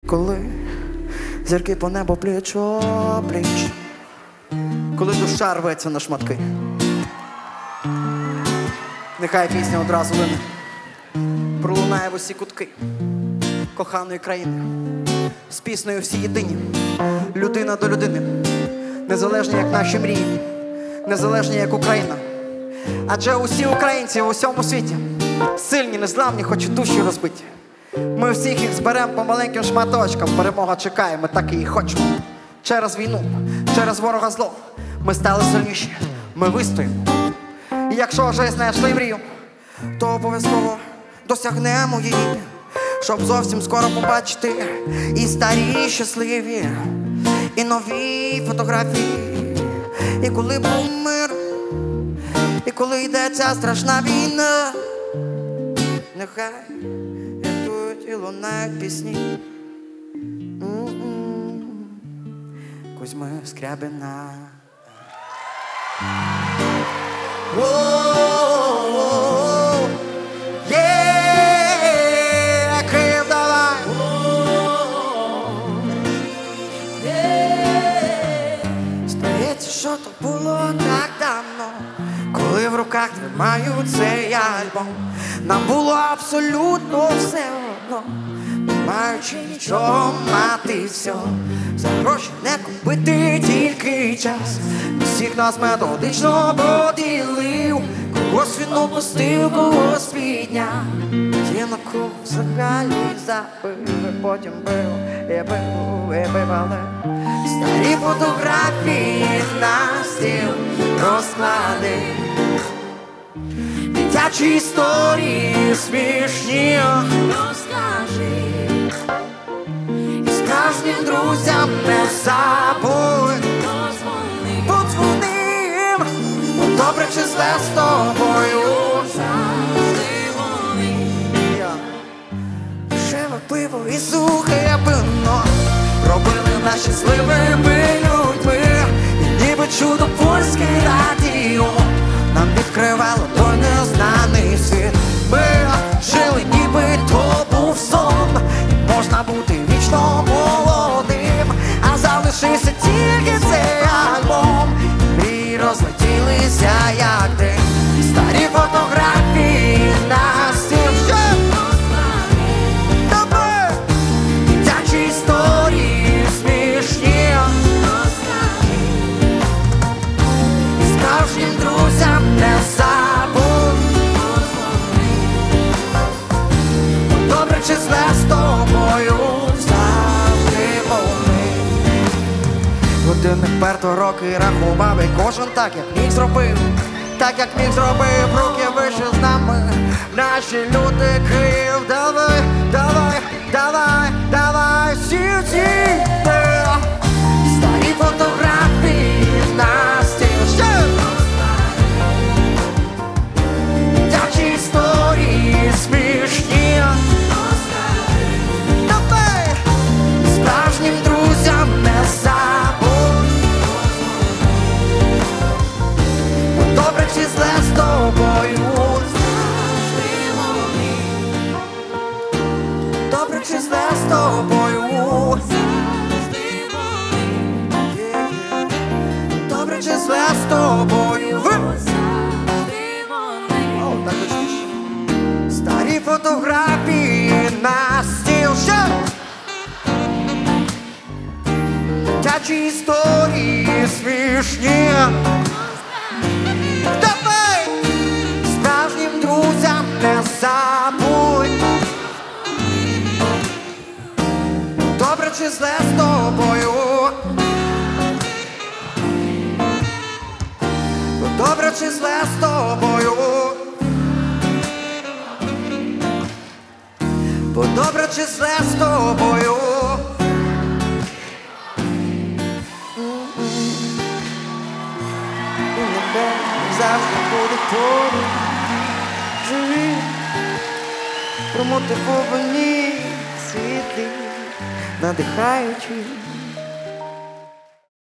Коли зірки по небу пліч-о-пліч, коли душа рветься на шматки, нехай пісня одразу лине, пролунає в усі кутки коханої країни. З піснею всі єдині, людина до людини, незалежні, як наші мрії, незалежні, як Україна. Адже усі українці в усьому світі сильні, незламні, хоч і душі розбиті. Ми всіх їх зберемо по маленьким шматочкам. Перемога чекає, ми так і хочемо. Через війну, через ворога зло ми стали сильніші, ми вистоїмо. І якщо вже знайшли мрію, то обов'язково досягнемо її, щоб зовсім скоро побачити і старі, і щасливі, і нові фотографії. І коли був мир, і коли йде ця страшна війна, нехай рятують і лунають пісні Кузьми Скрябіна. Київ, давай! Здається, що то було так давно, коли в руках тримаю цей альбом. Нам було абсолютно все одно, не маючи нічого, мати все. За гроші не купити тільки час. Всіх нас методично поділив, когось він опустив, когось підняв. Ті, на кого взагалі забив, потім бив, і бив, але старі фотографії на стіл розклади. Дитячі історії смішні розкажи. І справжнім друзям не забудь подзвоним. Добре чи зле з тобою завжди вони. Дешеве пиво і сухе вино робили нас щасливими людьми. І ніби чудо польське радіо нам відкривало той незнаний світ. Ми жили, ніби то був сон, і можна бути вічно молодим. А залишився тільки цей альбом, і мрії розлетілися, як дим. Старі фотографії на стіл тебе, дитячі історії смішні розкажи. І справжнім друзям не забудь добре чи зле з тобою завжди вони. Годинник перто роки рахував, і кожен так, як міг зробив. Так, як міг зробив, руки вище з нами наші люди. Київ, давай, давай, давай, давай, всі старі фотографії на стіл. Дитячі історії смішні. Давай, справжнім друзям не забудь. Добре чи зле з тобою завжди вони. Добре чи зле з тобою завжди вони. Добре чи зле з тобою завжди вони. О, так точніше. Старі фотографії на стіл. Дитячі історії смішні. Давай, справжнім друзям не забудь. Добре чи зле з тобою. Добре чи зле з тобою. Добре чи зле з тобою. І небе завжди буде поруч. Живі, промотивовані світи, надихаючи